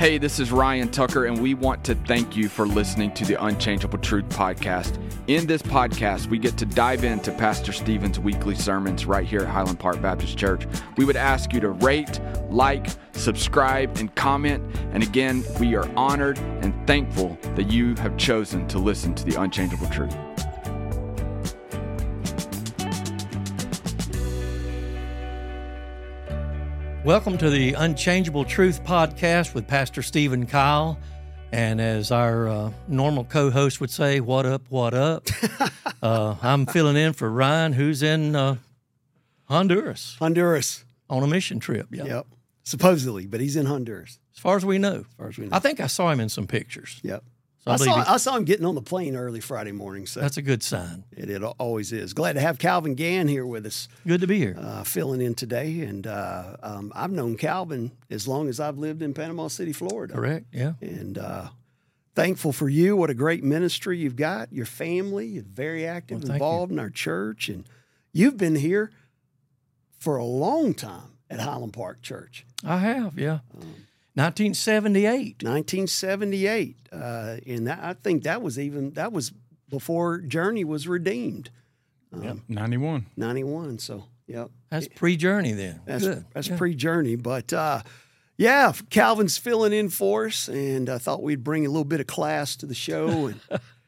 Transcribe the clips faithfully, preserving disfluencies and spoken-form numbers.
Hey, this is Ryan Tucker, and we want to thank you for listening to the Unchangeable Truth podcast. In this podcast, we get to dive into Pastor Stephen's weekly sermons right here at Highland Park Baptist Church. We would ask you to rate, like, subscribe, and comment. And again, we are honored and thankful that you have chosen to listen to the Unchangeable Truth. Welcome to the Unchangeable Truth podcast with Pastor Stephen Kyle. And as our uh, normal co-host would say, what up, what up? uh, I'm filling in for Ryan, who's in uh, Honduras. Honduras. On a mission trip, yeah. Yep. Supposedly, but he's in Honduras. As far as we know. As far as we know. I think I saw him in some pictures. Yep. So I, I, saw, he, I saw him getting on the plane early Friday morning. So that's a good sign. It, it always is. Glad to have Calvin Gann here with us. Good to be here. Uh, filling in today. And uh, um, I've known Calvin as long as I've lived in Panama City, Florida. Correct, yeah. And uh, thankful for you. What a great ministry you've got. Your family, you're very active, well, involved you. in our church. And you've been here for a long time at Highland Park Church. I have, yeah. Um, nineteen seventy-eight. nineteen seventy-eight. Uh, and that, I think that was even, that was before Journey was redeemed. Um, yep, ninety-one. ninety-one, so, yep. That's pre-Journey then. That's, Good. that's yeah. pre-Journey. But, uh, yeah, Calvin's filling in for us, and I thought we'd bring a little bit of class to the show. And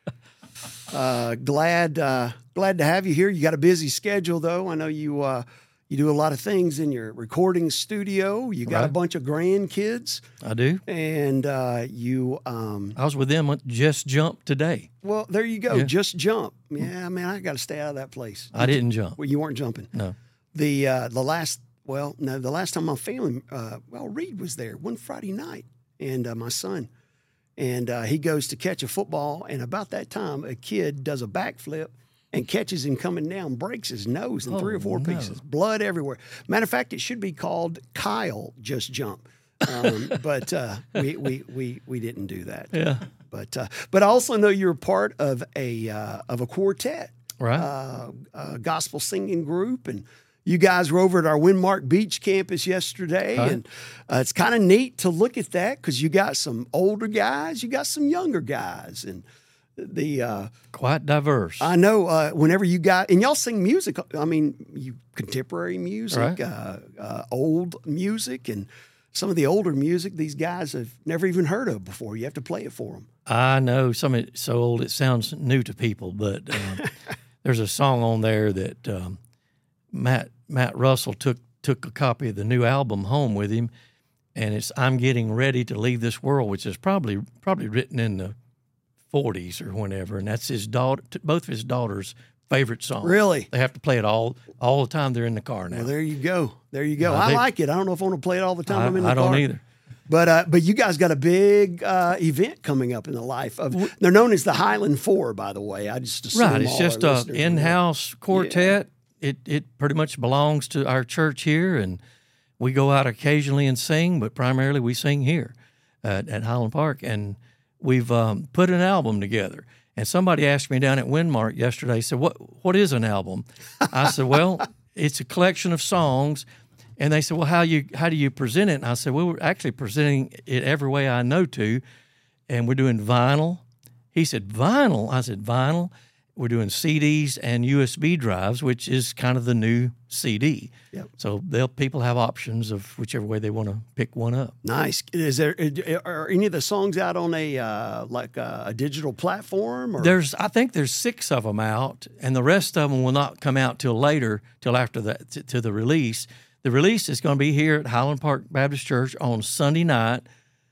uh, glad uh, glad to have you here. You got a busy schedule, though. I know you uh, you do a lot of things in your recording studio. You got right. a bunch of grandkids. I do. And uh, you... Um, I was with them at Just Jump today. Well, there you go. Yeah. Just Jump. Yeah, man, I got to stay out of that place. I didn't jump. Well, you weren't jumping. No. The uh, the last... Well, no, the last time my family, uh, well, Reed was there one Friday night, and uh, my son, and uh, he goes to catch a football, and about that time, a kid does a backflip and catches him coming down, breaks his nose in oh, three or four no. pieces, blood everywhere. Matter of fact, it should be called Kyle Just Jump, um, but uh, we, we we we didn't do that. Yeah, but uh, but I also know you're part of a uh, of a quartet, right? Uh, a gospel singing group, and you guys were over at our Windmark Beach campus yesterday, right. and uh, it's kind of neat to look at that because you got some older guys, you got some younger guys, and the uh, quite diverse. I know. Uh, whenever you got and y'all sing music, I mean, you contemporary music, right. uh, uh, old music, and some of the older music these guys have never even heard of before. You have to play it for them. I know some of it's so old it sounds new to people, but um, there's a song on there that. Um, Matt Matt Russell took took a copy of the new album home with him, and it's "I'm Getting Ready to Leave This World," which is probably probably written in the forties or whenever, and that's his daughter, both of his daughters' favorite songs. Really, they have to play it all all the time. They're in the car now. Well, there you go, there you go. Uh, I they, like it. I don't know if I want to play it all the time. I, I'm in the I car. don't either. But uh, but you guys got a big uh, event coming up in the life of. They're known as the Highland Four, by the way. I just assume right. It's all just our a in-house quartet. Yeah. It it pretty much belongs to our church here, and we go out occasionally and sing, but primarily we sing here at, at Highland Park. And we've um, put an album together. And somebody asked me down at Windmark yesterday, said, "What what is an album?" I said, "Well, it's a collection of songs." And they said, "Well, how you how do you present it?" And I said, "Well, we're actually presenting it every way I know to, and we're doing vinyl." He said, "Vinyl?" I said, "Vinyl." We're doing C Ds and U S B drives, which is kind of the new C D. Yep. So they'll people have options of whichever way they want to pick one up. Nice. Is there are any of the songs out on a uh, like a, a digital platform? Or? There's, I think there's six of them out, and the rest of them will not come out till later, till after that to, to the release. The release is going to be here at Highland Park Baptist Church on Sunday night.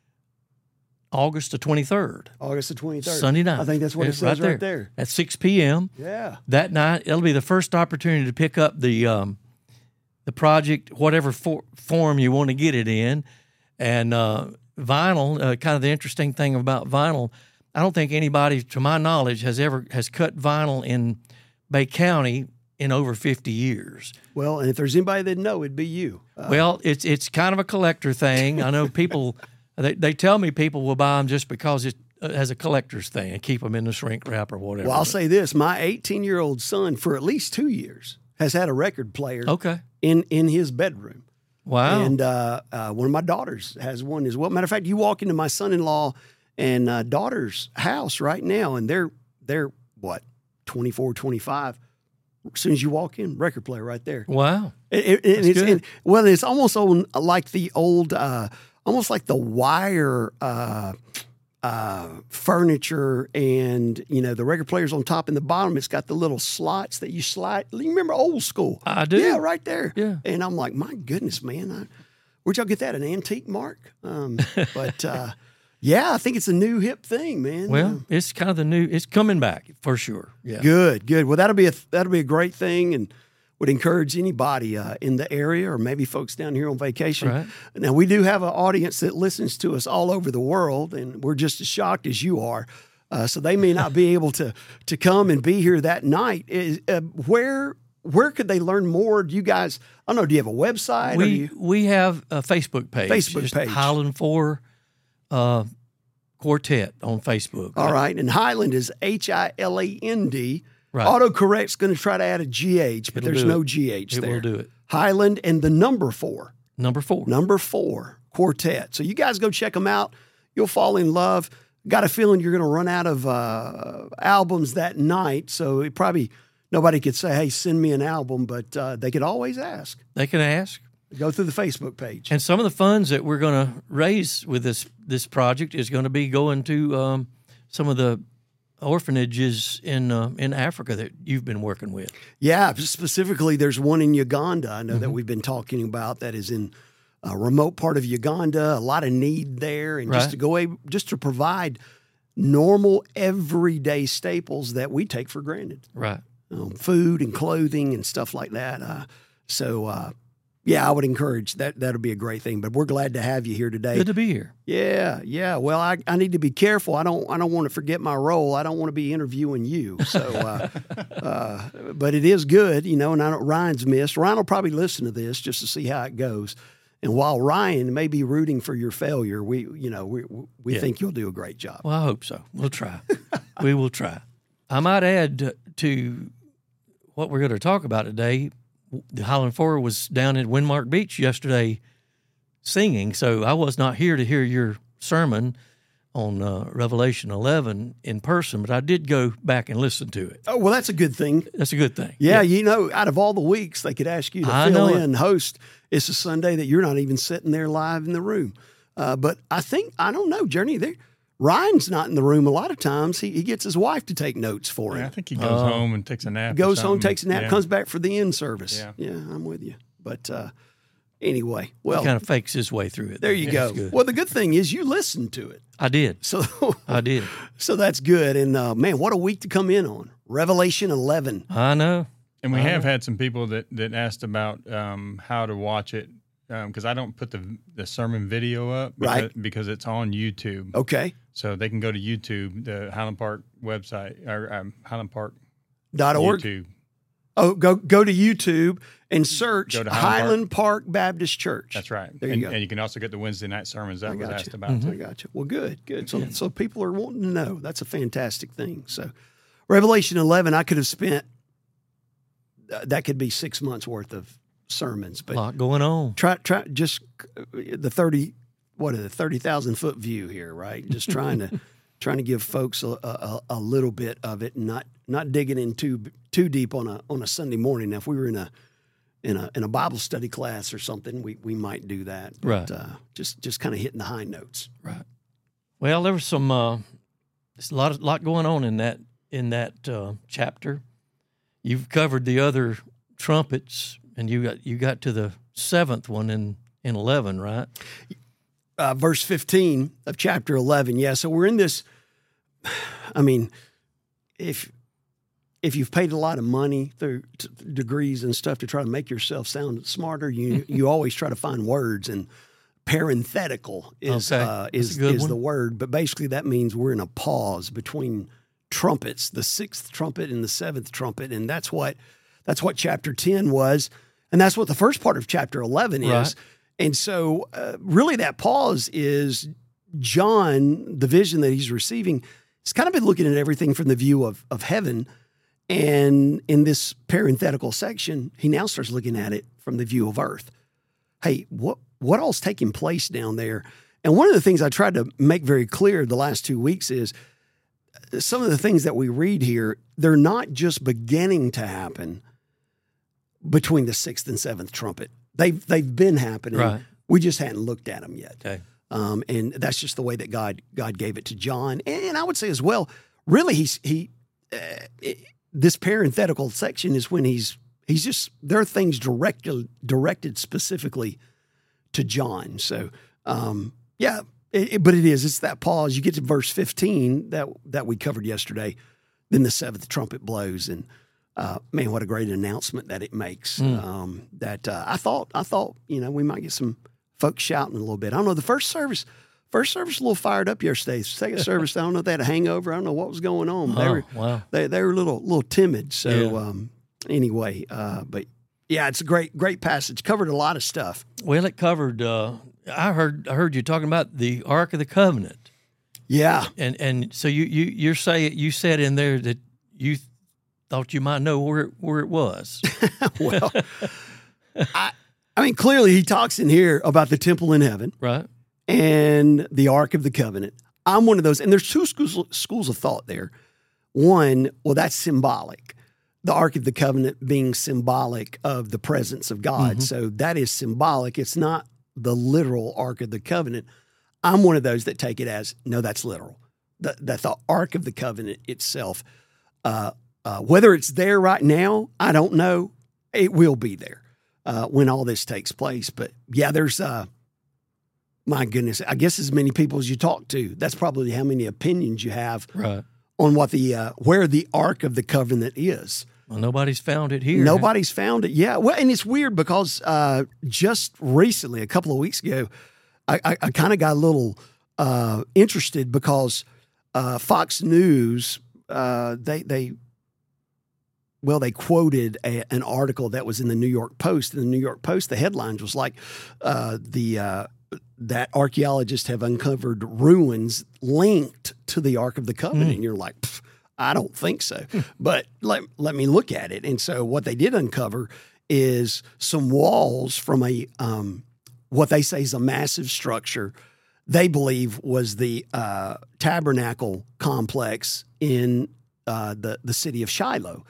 August the twenty-third. August the twenty-third. Sunday night. I think that's what it's it says right there. right there. At six p.m. Yeah. That night, it'll be the first opportunity to pick up the um, the project, whatever for, form you want to get it in. And uh, vinyl, uh, kind of the interesting thing about vinyl, I don't think anybody, to my knowledge, has ever has cut vinyl in Bay County in over fifty years. Well, and if there's anybody that know, it'd be you. Uh, well, it's it's kind of a collector thing. I know people... They they tell me people will buy them just because it as a collector's thing and keep them in the shrink wrap or whatever. Well, I'll say this. My eighteen-year-old son, for at least two years, has had a record player okay. in, in his bedroom. Wow. And uh, uh, one of my daughters has one as well. Matter of fact, you walk into my son-in-law and uh, daughter's house right now, and they're, they're what, twenty-four, twenty-five. As soon as you walk in, record player right there. Wow. It, it, That's it's, good. and, well, it's almost on, like the old, uh, almost like the wire uh, uh, furniture, and you know the record players on top and the bottom. It's got the little slots that you slide. You remember old school? I do. Yeah, right there. Yeah. And I'm like, my goodness, man, I, where'd y'all get that? An antique, Mark? Um, but uh, yeah, I think it's a new hip thing, man. Well, Uh, it's kind of the new. It's coming back for sure. Yeah. Good, good. Well, that'll be a that'll be a great thing, and would encourage anybody uh, in the area or maybe folks down here on vacation. Right. Now, we do have an audience that listens to us all over the world, and we're just as shocked as you are. Uh, so they may not be able to to come and be here that night. Is, uh, where where could they learn more? Do you guys? I don't know. Do you have a website? or do We you, we have a Facebook page. Facebook Just page. Highland Four uh, Quartet on Facebook. all right. And Highland is H I L A N D. Right. Autocorrect's going to try to add a G H, but It'll there's do no it. G H It there. will do it. Highland and the number four. Number four. Number four, Quartet. So you guys go check them out. You'll fall in love. Got a feeling you're going to run out of uh, albums that night. So it probably nobody could say, hey, send me an album, but uh, they could always ask. They can ask. Go through the Facebook page. And some of the funds that we're going to raise with this this project is going to be going to um, some of the orphanages in uh, in Africa that you've been working with. Yeah, specifically, there's one in Uganda I know Mm-hmm. that we've been talking about that is in a remote part of Uganda, a lot of need there. And just Right. to go, a- just to provide normal, everyday staples that we take for granted. Right. um, food and clothing and stuff like that. Uh, so, uh, yeah, I would encourage that. That'll be a great thing. But we're glad to have you here today. Good to be here. Yeah, yeah. Well, I, I need to be careful. I don't I don't want to forget my role. I don't want to be interviewing you. So, uh, uh, but it is good, you know. And I don't, Ryan's missed. Ryan will probably listen to this just to see how it goes. And while Ryan may be rooting for your failure, we you know we we Yeah. think you'll do a great job. Well, I hope so. We'll try. We will try. I might add to what we're going to talk about today. The Highland Four was down at Windmark Beach yesterday singing, so I was not here to hear your sermon on uh, Revelation eleven in person, but I did go back and listen to it. Oh well, that's a good thing. That's a good thing. Yeah, you know, out of all the weeks they could ask you to I fill know in it. host, it's a Sunday that you're not even sitting there live in the room. Uh, but I think I don't know, Journey. There, Ryan's not in the room a lot of times. He, he gets his wife to take notes for Yeah, I him. think he goes Uh, home and takes a nap. or Goes home, something. takes a nap, Yeah. comes back for the end service. Yeah. yeah, I'm with you. But uh, anyway, He well, kind of fakes his way through it. there you That's go. good. Well, the good thing is you listened to it, I did. so I did. so that's good. And uh, man, what a week to come in on Revelation eleven. I know. And we I have know. had some people that, that asked about um, how to watch it because I don't put the the sermon video up because, Right. because it's on YouTube. Okay, So they can go to YouTube, the Highland Park website, or um, Highland Park dot org. YouTube. Oh, go go to YouTube and search Go to Highland Highland Park. Baptist Church. That's right. There you and, go. and you can also get the Wednesday night sermons that I was got asked you. about. I got you. Well, good, good. So, so people are wanting to know. That's a fantastic thing. So, Revelation eleven, I could have spent. Uh, that could be six months worth of sermons, A but lot going on. try try just uh, the thirty. What is it? Thirty thousand foot view here, right? Just trying to trying to give folks a, a, a little bit of it, and not not digging in too too deep on a on a Sunday morning. Now, if we were in a in a in a Bible study class or something, we, we might do that. But, Right. Uh, just just kind of hitting the high notes. Right. Well, there was some uh, there's a lot of, lot going on in that in that uh, chapter. You've covered the other trumpets, and you got you got to the seventh one in in eleven, right? Uh, verse fifteen of chapter eleven. Yeah, so we're in this. I mean, if if you've paid a lot of money through t- degrees and stuff to try to make yourself sound smarter, you you always try to find words, and parenthetical is Okay. uh, That's is a good is one. the word. But basically, that means we're in a pause between trumpets, the sixth trumpet and the seventh trumpet, and that's what that's what chapter ten was, and that's what the first part of chapter eleven is. Right. And so, uh, really, that pause is John, the vision that he's receiving. He's kind of been looking at everything from the view of of heaven, and in this parenthetical section, he now starts looking at it from the view of earth. hey, what what all's taking place down there? And one of the things I tried to make very clear the last two weeks is some of the things that we read here, they're not just beginning to happen between the sixth and seventh trumpet. They've, they've been happening. Right. We just hadn't looked at them yet. Okay. Um, and that's just the way that God God gave it to John. And I would say as well, really, he's he uh, it, this parenthetical section is when he's he's just there are things directed directed specifically to John. So um, yeah, it, it, but it is it's that pause. You get to verse fifteen that that we covered yesterday. Then the seventh trumpet blows, and uh, man, what a great announcement that it makes. Mm. Um, that uh, I thought I thought you know we might get some folks shouting a little bit. I don't know. The first service, first service, a little fired up yesterday. Second service, I don't know if they had a hangover. I don't know what was going on. They Oh, were, wow. they they were a little little timid. So Yeah. um, anyway, uh, but yeah, it's a great great passage. Covered a lot of stuff. Well, it covered. Uh, I heard. I heard you talking about the Ark of the Covenant, Yeah, and and so you you you're saying you said in there that you thought you might know where it, where it was. well, I I mean clearly he talks in here about the temple in heaven Right. and the Ark of the Covenant. I'm one of those, and there's two schools schools of thought there. One, well, that's symbolic. The Ark of the Covenant being symbolic of the presence of God. Mhm. So that is symbolic. It's not the literal Ark of the Covenant. I'm one of those that take it as, no, that's literal. That, that the Ark of the Covenant itself, uh, uh, whether it's there right now, I don't know. It will be there uh, when all this takes place. But yeah, there's, uh, my goodness, I guess as many people as you talk to, that's probably how many opinions you have Right. on what the uh, where the Ark of the Covenant is. Well, nobody's found it here. Nobody's found it. Yeah. Well, and it's weird because uh, just recently, a couple of weeks ago, I, I, I kind of got a little uh, interested because uh, Fox News, uh, they they well, they quoted a, an article that was in the New York Post. In the New York Post, the headlines was like uh, the uh, that archaeologists have uncovered ruins linked to the Ark of the Covenant. Mm. And you're like, I don't think so. But let, let me look at it. And so what they did uncover is some walls from a um, what they say is a massive structure they believe was the uh, tabernacle complex in uh, the, the city of Shiloh.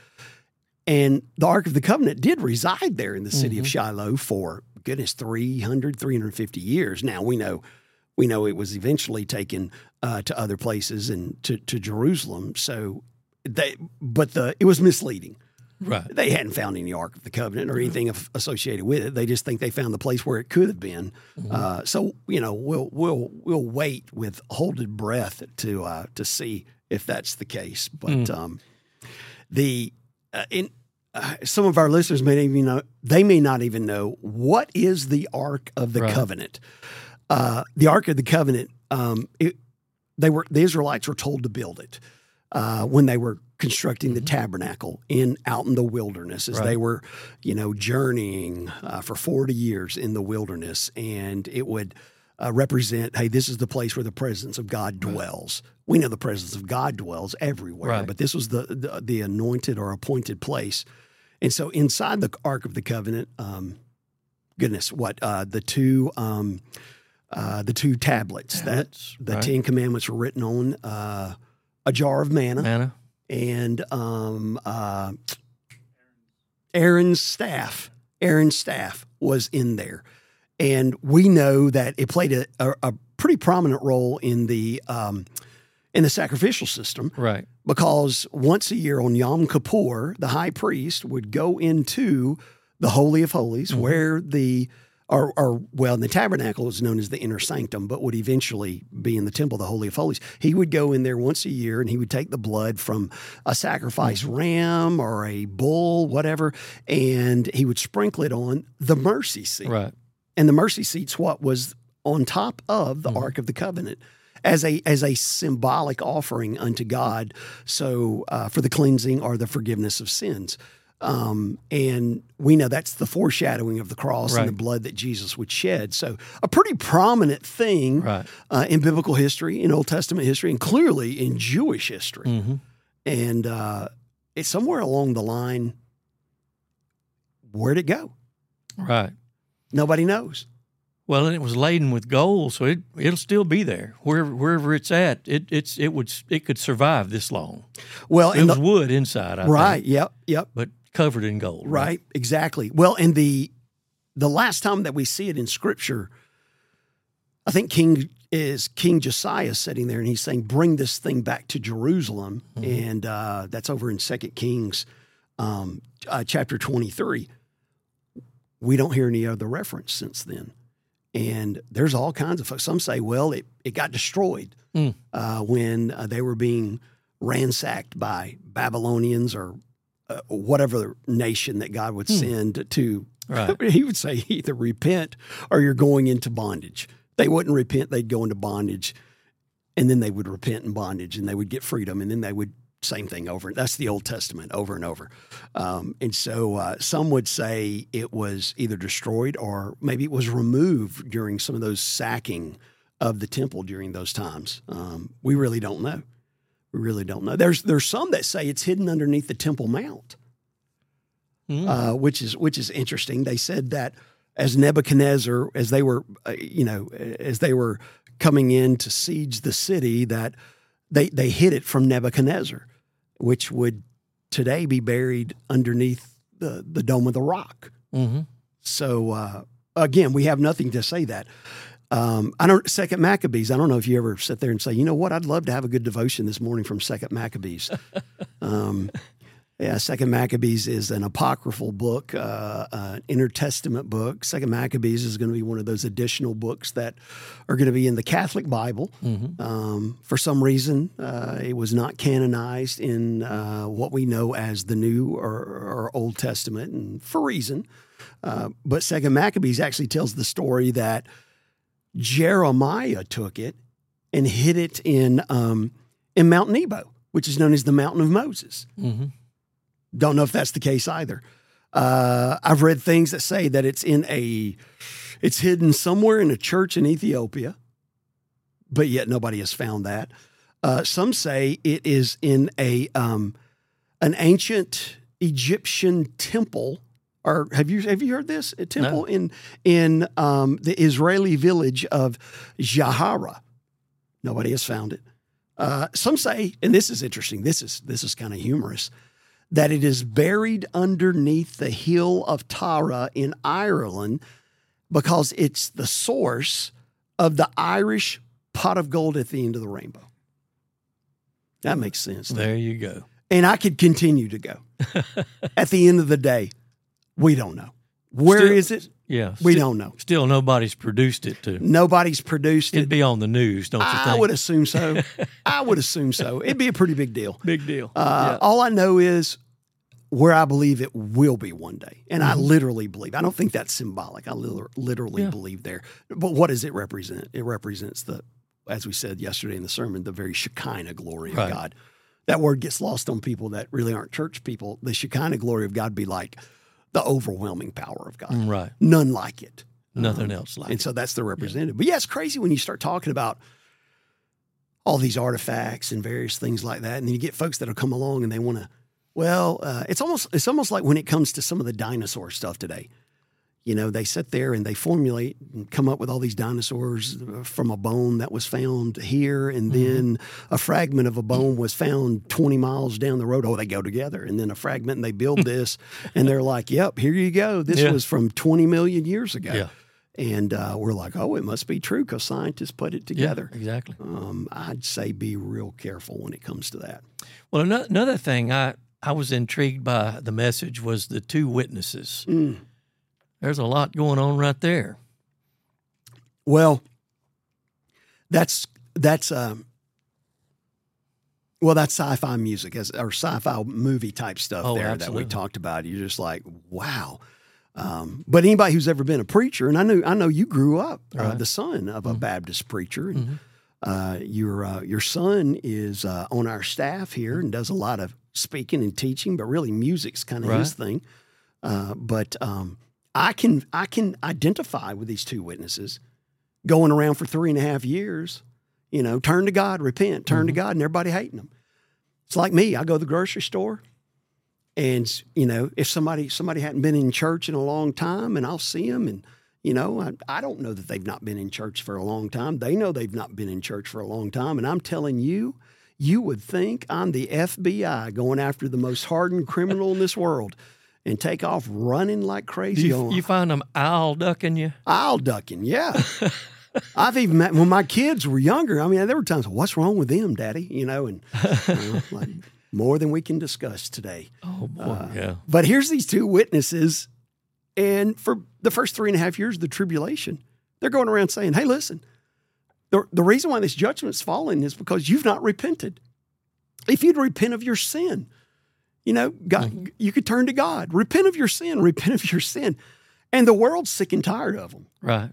And the Ark of the Covenant did reside there in the city Mm-hmm. of Shiloh for, goodness, three hundred, three hundred fifty years. Now, we know we know it was eventually taken uh, to other places and to, to Jerusalem. So they, but the it was misleading. Right. They hadn't found any Ark of the Covenant or anything af- associated with it. They just think they found the place where it could have been. Mm-hmm. Uh, so you know, we'll we'll we'll wait with holded breath to uh, to see if that's the case. But Mm. um, the uh, in uh, some of our listeners may not even know they may not even know what is the Ark of the Right. Covenant. Uh, the Ark of the Covenant. Um, it, they were the Israelites were told to build it uh, when they were constructing the tabernacle in out in the wilderness as Right. they were, you know, journeying uh, for forty years in the wilderness, and it would uh, represent, hey, this is the place where the presence of God dwells. We know the presence of God dwells everywhere, Right. but this was the, the the anointed or appointed place. And so inside the Ark of the Covenant, um, goodness, what uh, the two um, uh, the two tablets, Tablets, that the right. Ten Commandments were written on, uh, a jar of manna, Manna. and um, uh, Aaron's staff. Aaron's staff was in there, and we know that it played a, a, a pretty prominent role in the um, in the sacrificial system. Right. Because once a year on Yom Kippur, the high priest would go into the Holy of Holies, Mm-hmm. where the, or, or well, in the tabernacle is known as the inner sanctum, but would eventually be in the temple, the Holy of Holies. He would go in there once a year and he would take the blood from a sacrifice Mm-hmm. ram or a bull, whatever, and he would sprinkle it on the mercy seat. Right. And the mercy seat's what was on top of the Mm-hmm. Ark of the Covenant as a as a symbolic offering unto God, so uh, for the cleansing or the forgiveness of sins. Um, and we know that's the foreshadowing of the cross Right. and the blood that Jesus would shed. So a pretty prominent thing Right. uh, in biblical history, in Old Testament history, and clearly in Jewish history. Mm-hmm. And uh, it's somewhere along the line, where'd it go? Right. Nobody knows. Well, and it was laden with gold, so it it'll still be there wherever wherever it's at. It it's it would it could survive this long. Well, It and was the, wood inside, I right, think, yep, yep, but covered in gold. right, exactly. Well, and the the last time that we see it in Scripture, I think King is King Josiah sitting there, and he's saying, "Bring this thing back to Jerusalem," Mm-hmm. and uh, that's over in Second Kings, um, uh, chapter twenty-three. We don't hear any other reference since then. And there's all kinds of folks. Some say, well, it, it got destroyed Mm. uh, when uh, they were being ransacked by Babylonians or uh, whatever nation that God would send to. Right. He would say either repent or you're going into bondage. They wouldn't repent, they'd go into bondage, and then they would repent in bondage, and they would get freedom, and then they would, same thing over. That's the Old Testament over and over. Um, and so uh, some would say it was either destroyed or maybe it was removed during some of those sacking of the temple during those times. Um, we really don't know. We really don't know. There's there's some that say it's hidden underneath the Temple Mount, Mm. uh, which is which is interesting. They said that as Nebuchadnezzar, as they were, uh, you know, as they were coming in to siege the city, that they they hid it from Nebuchadnezzar, which would today be buried underneath the, the Dome of the Rock. Mm-hmm. So uh, again, we have nothing to say that. Um, I don't. Second Maccabees. I don't know if you ever sit there and say, you know what? I'd love to have a good devotion this morning from Second Maccabees. um, yeah, Second Maccabees is an apocryphal book, uh, uh, intertestament book. Second Maccabees is going to be one of those additional books that are going to be in the Catholic Bible. Mm-hmm. Um, for some reason, uh, it was not canonized in uh, what we know as the New or, or Old Testament, and for reason. Uh, but Second Maccabees actually tells the story that Jeremiah took it and hid it in um, in Mount Nebo, which is known as the Mountain of Moses. Mm-hmm. Don't know if that's the case either. Uh, I've read things that say that it's in a, it's hidden somewhere in a church in Ethiopia, but yet nobody has found that. Uh, some say it is in a um, an ancient Egyptian temple. Or have you have you heard this? A temple No. in in um, the Israeli village of Jahara. Nobody has found it. Uh, some say, and this is interesting. This is this is kind of humorous, that it is buried underneath the hill of Tara in Ireland because it's the source of the Irish pot of gold at the end of the rainbow. That makes sense. There you go. And I could continue to go. At the end of the day, we don't know. Where Still- is it? Yeah. We sti- don't know. Still, nobody's produced it to. Nobody's produced It'd it. be on the news, don't you I think? would assume so. I would assume so. It'd be a pretty big deal. Big deal. Uh, all I know is where I believe it will be one day. And I literally believe. I don't think that's symbolic. I liter- literally Yeah. believe there. But what does it represent? It represents the, as we said yesterday in the sermon, the very Shekinah glory of Right. God. That word gets lost on people that really aren't church people. The Shekinah glory of God be like the overwhelming power of God. Mm, right. None like it. Nothing else like And it. so that's the representative. But yeah, it's crazy when you start talking about all these artifacts and various things like that, and then you get folks that'll come along and they want to. Well, uh, it's almost it's almost like when it comes to some of the dinosaur stuff today. You know, they sit there and they formulate and come up with all these dinosaurs from a bone that was found here, and then a fragment of a bone was found twenty miles down the road. Oh, they go together, and then a fragment, and they build this, and they're like, "Yep, here you go. This Yeah. was from twenty million years ago." Yeah. And uh, we're like, oh, it must be true because scientists put it Yeah, together. exactly. Um, I'd say be real careful when it comes to that. Well, ano- another thing I, I was intrigued by the message was the two witnesses. Mm. There's a lot going on right there. Well, that's that's um, well, that's sci-fi music as or sci-fi movie type stuff Oh, there absolutely. that we talked about. You're just like, wow. Um, but anybody who's ever been a preacher, and I know I know you grew up uh, Right. the son of a Mm-hmm. Baptist preacher, and Mhm. uh, your uh, your son is uh, on our staff here and does a lot of speaking and teaching, but really music's kind of his Right. thing. Uh, but um, I can I can identify with these two witnesses going around for three and a half years. You know, turn to God, repent, turn to God, and everybody hating them. It's like me. I go to the grocery store. And, you know, if somebody somebody hadn't been in church in a long time and I'll see them and, You know, I, I don't know that they've not been in church for a long time. They know they've not been in church for a long time. And I'm telling you, you would think I'm the F B I going after the most hardened criminal in this world and take off running like crazy. You, on, you find them owl ducking you? Owl ducking, yeah. I've even met, when my kids were younger, I mean, there were times, what's wrong with them, Daddy? You know, and you know, like, more than we can discuss today. Oh, boy, Uh, yeah. But here's these two witnesses, and for the first three and a half years of the tribulation, they're going around saying, hey, listen, the, the reason why this judgment's fallen is because you've not repented. If you'd repent of your sin, you know, God, mm-hmm. you could turn to God. Repent of your sin. Repent of your sin. And the world's sick and tired of them. Right.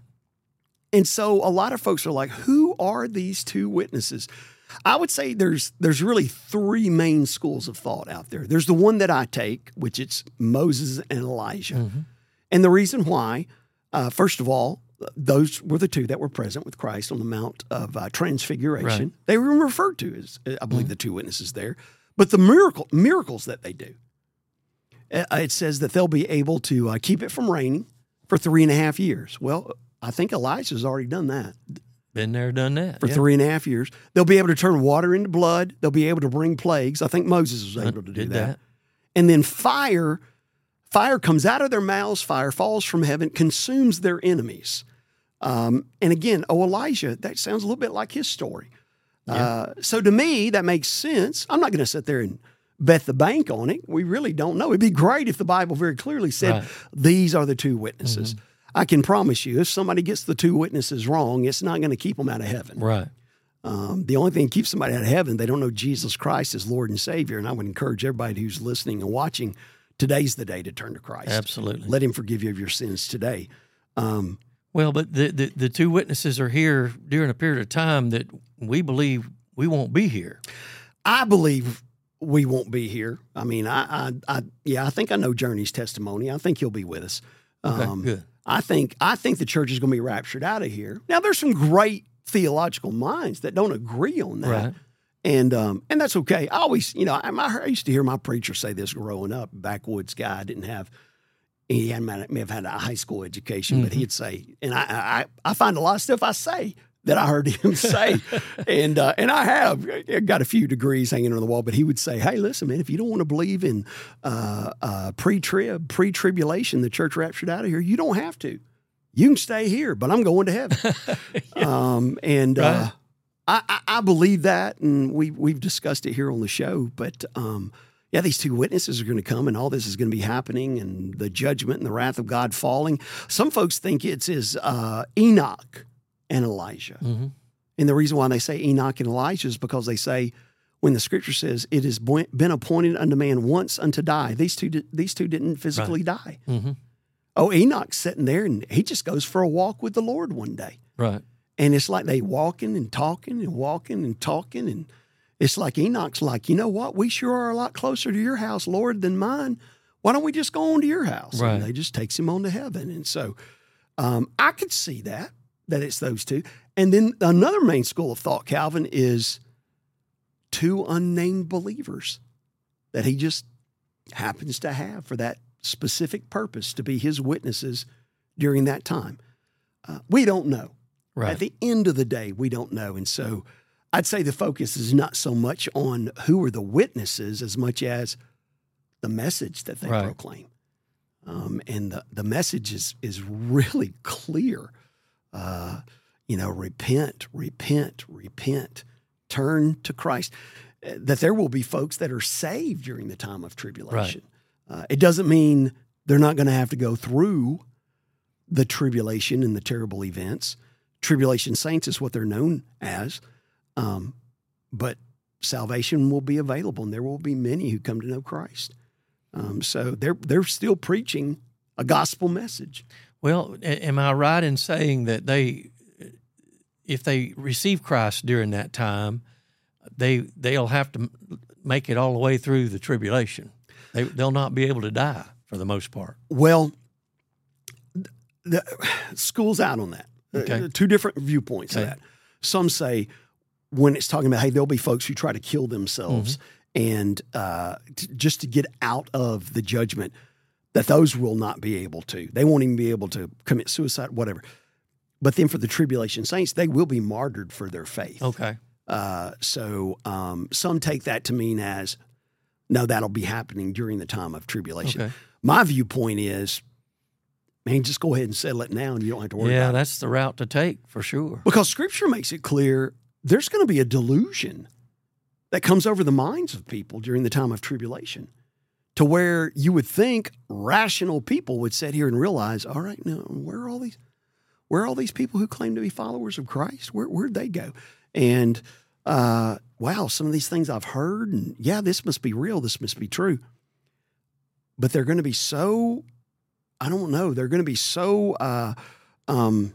And so a lot of folks are like, who are these two witnesses? I would say there's there's really three main schools of thought out there. There's the one that I take, which it's Moses and Elijah. Mm-hmm. And the reason why, uh, first of all, those were the two that were present with Christ on the Mount of uh, Transfiguration. Right. They were referred to as, I believe, mm-hmm. the two witnesses there. But the miracle miracles that they do, uh, it says that they'll be able to uh, keep it from raining for three and a half years. Well, I think Elijah's already done that. Been there, done that. For yeah. three and a half years. They'll be able to turn water into blood. They'll be able to bring plagues. I think Moses was able to do Did that. that. And then fire, fire comes out of their mouths, fire falls from heaven, consumes their enemies. Um, and again, oh, Elijah, that sounds a little bit like his story. Yeah. Uh, so to me, that makes sense. I'm not going to sit there and bet the bank on it. We really don't know. It'd be great if the Bible very clearly said, right. these are the two witnesses. Mm-hmm. I can promise you, if somebody gets the two witnesses wrong, it's not going to keep them out of heaven. Right. Um, the only thing that keeps somebody out of heaven, they don't know Jesus Christ as Lord and Savior. And I would encourage everybody who's listening and watching, today's the day to turn to Christ. Absolutely. Let him forgive you of your sins today. Um, well, but the, the, the two witnesses are here during a period of time that we believe we won't be here. I believe we won't be here. I mean, I, I, I yeah, I think I know Journey's testimony. I think he'll be with us. Okay, um, good. I think I think the church is going to be raptured out of here. Now, there's some great theological minds that don't agree on that, right. and um, and that's okay. I always, you know, I, I used to hear my preacher say this growing up. Backwoods guy, didn't have he had, may have had a high school education, mm-hmm. but he'd say, and I, I I find a lot of stuff I say that I heard him say, and uh, and I have I got a few degrees hanging on the wall, but he would say, hey, listen, man, if you don't want to believe in uh, uh, pre-trib, pre-tribulation, the church raptured out of here, you don't have to. You can stay here, but I'm going to heaven. yeah. um, and right. uh, I, I, I believe that, and we, we've discussed it here on the show, but um, yeah, these two witnesses are going to come, and all this is going to be happening, and the judgment and the wrath of God falling. Some folks think it's as uh, Enoch and Elijah. Mm-hmm. And the reason why they say Enoch and Elijah is because they say, when the scripture says, it has been appointed unto man once unto die, these two, these two didn't physically right. die. Mm-hmm. Oh, Enoch's sitting there, and he just goes for a walk with the Lord one day. Right. And it's like they walking and talking and walking and talking. And it's like Enoch's like, you know what? We sure are a lot closer to your house, Lord, than mine. Why don't we just go on to your house? Right. And they just takes him on to heaven. And so um, I could see that. that it's those two. And then another main school of thought, Calvin, is two unnamed believers that he just happens to have for that specific purpose to be his witnesses during that time. Uh, we don't know. Right. At the end of the day, we don't know. And so I'd say the focus is not so much on who are the witnesses as much as the message that they right. proclaim. Um, and the, the message is, is really clear. Uh, you know, repent, repent, repent, turn to Christ. Uh, that there will be folks that are saved during the time of tribulation. Right. Uh, it doesn't mean they're not going to have to go through the tribulation and the terrible events. Tribulation saints is what they're known as. Um, but salvation will be available, and there will be many who come to know Christ. Um, so they're they're still preaching a gospel message. Well, am I right in saying that they, if they receive Christ during that time, they they'll have to make it all the way through the tribulation? They they'll not be able to die for the most part. Well, the school's out on that. Okay. Uh, two different viewpoints okay. of that. Some say when it's talking about, hey, there'll be folks who try to kill themselves mm-hmm. and uh, t- just to get out of the judgment. that those will not be able to. They won't even be able to commit suicide, whatever. But then for the tribulation saints, they will be martyred for their faith. Okay. Uh, so um, some take that to mean as, no, that'll be happening during the time of tribulation. Okay. My viewpoint is, man, just go ahead and settle it now and you don't have to worry Yeah, about it. that's the route to take for sure. Because Scripture makes it clear there's going to be a delusion that comes over the minds of people during the time of tribulation, to where you would think rational people would sit here and realize, all right, now where are all these, where are all these people who claim to be followers of Christ? Where where'd they go? And uh, wow, some of these things I've heard, and yeah, this must be real. This must be true. But they're going to be so, I don't know, they're going to be so uh, um,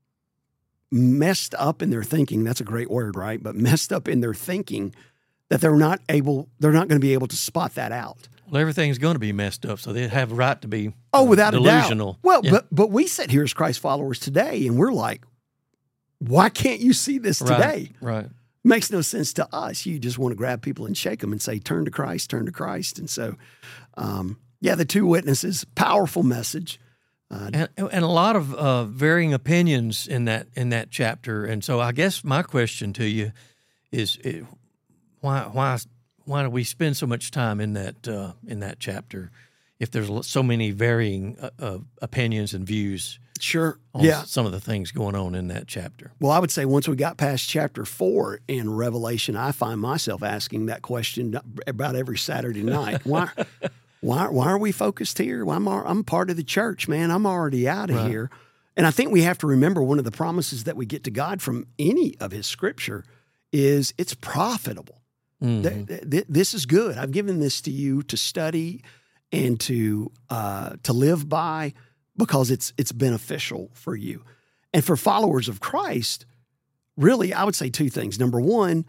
messed up in their thinking. That's a great word, right? But messed up in their thinking that they're not able, they're not going to be able to spot that out. Well, everything's going to be messed up, so they have a right to be Oh, uh, without delusional. a doubt. Well, Yeah. but but we sit here as Christ followers today, and we're like, why can't you see this today? Right, right. Makes no sense to us. You just want to grab people and shake them and say, turn to Christ, turn to Christ. And so, um, yeah, the two witnesses, powerful message. Uh, And, and a lot of uh, varying opinions in that in that chapter. And so, I guess my question to you is, it, why why why do we spend so much time in that uh, in that chapter if there's so many varying uh, uh, opinions and views sure. on Yeah. some of the things going on in that chapter? Well, I would say once we got past chapter four in Revelation, I find myself asking that question about every Saturday night. Why, why, why are we focused here? Well, I'm, I'm part of the church, man. I'm already out of Right. here. And I think we have to remember one of the promises that we get to God from any of his scripture is it's profitable. Mhm. Th- th- This is good. I've given this to you to study and to uh, to live by, because it's it's beneficial for you. And for followers of Christ, really, I would say two things. Number one,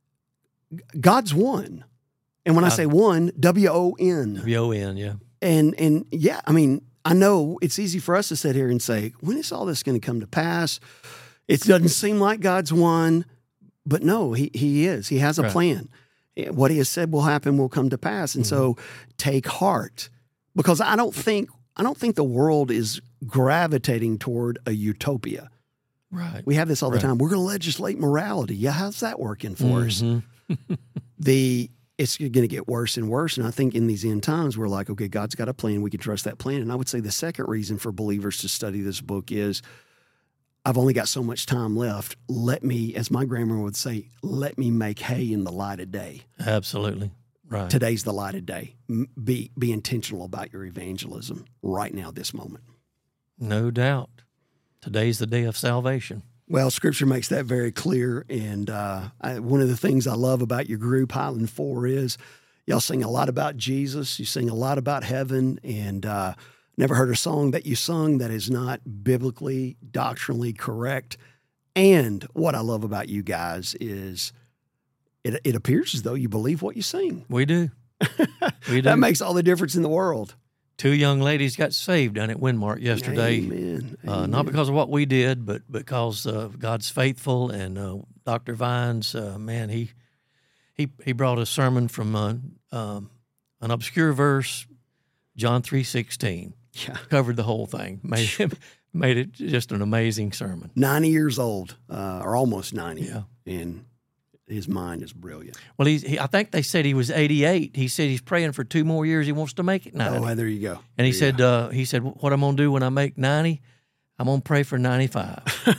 God's won. And when I Uh, say one, W O N. W O N, yeah. And and yeah, I mean, I know it's easy for us to sit here and say, when is all this going to come to pass? It doesn't seem like God's won, but no, he he is. He has a Right. plan. What he has said will happen will come to pass. And Mm-hmm. so take heart, because I don't think I don't think the world is gravitating toward a utopia. Right. We have this all the Right. time. We're going to legislate morality. Yeah, how's that working for us? Mhm. The it's going to get worse and worse. And I think in these end times, we're like, okay, God's got a plan. We can trust that plan. And I would say the second reason for believers to study this book is I've only got so much time left. Let me, as my grandma would say, let me make hay in the light of day. Absolutely. Right. Today's the light of day. M- Be, be intentional about your evangelism right now, this moment. No doubt. Today's the day of salvation. Well, Scripture makes that very clear. And uh, I, one of the things I love about your group, Highland Four, is y'all sing a lot about Jesus. You sing a lot about heaven. And uh, never heard a song that you sung that is not biblically, doctrinally correct. And what I love about you guys is it, it appears as though you believe what you sing. We do. We do. That makes all the difference in the world. Two young ladies got saved down at Windmark yesterday. Amen. Uh, Amen. not because of what we did, but because uh, God's faithful. And uh, Doctor Vines, uh, man, he he he brought a sermon from uh, um, an obscure verse, John three sixteen. Yeah. Covered the whole thing. Made made it just an amazing sermon. ninety years old, uh, or almost ninety. Yeah. And his mind is brilliant. Well, he's, he, I think they said he was eighty-eight. He said he's praying for two more years. He wants to make it ninety. Oh, there you go. and he There you said, uh, he said, what I'm going to do when I make ninety, I'm going to pray for ninety-five.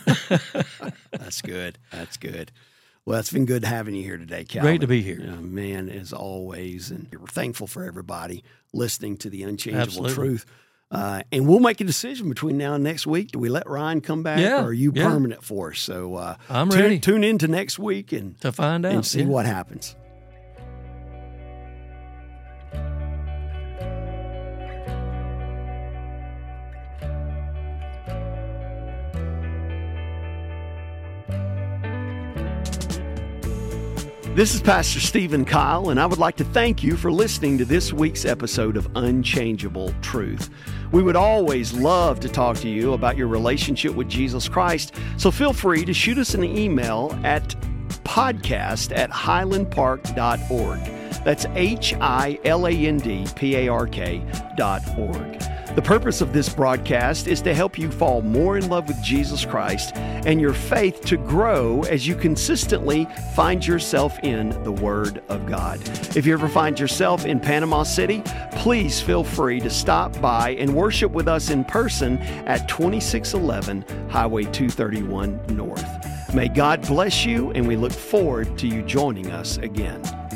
That's good. That's good. Well, it's been good having you here today, Calvin. Great to be here. Uh, man, as always. And we're thankful for everybody listening to the Unchangeable Absolutely. Truth. Uh, and we'll make a decision between now and next week. Do we let Ryan come back, Yeah, or are you yeah. permanent for us? So uh, I'm tune, ready. Tune in to next week and, To find out. and see yeah. what happens. This is Pastor Stephen Kyle, and I would like to thank you for listening to this week's episode of Unchangeable Truth. We would always love to talk to you about your relationship with Jesus Christ, so feel free to shoot us an email at podcast at highland park dot org. That's H I L A N D P A R K dot org. The purpose of this broadcast is to help you fall more in love with Jesus Christ and your faith to grow as you consistently find yourself in the Word of God. If you ever find yourself in Panama City, please feel free to stop by and worship with us in person at twenty-six eleven Highway two thirty-one North. May God bless you, and we look forward to you joining us again.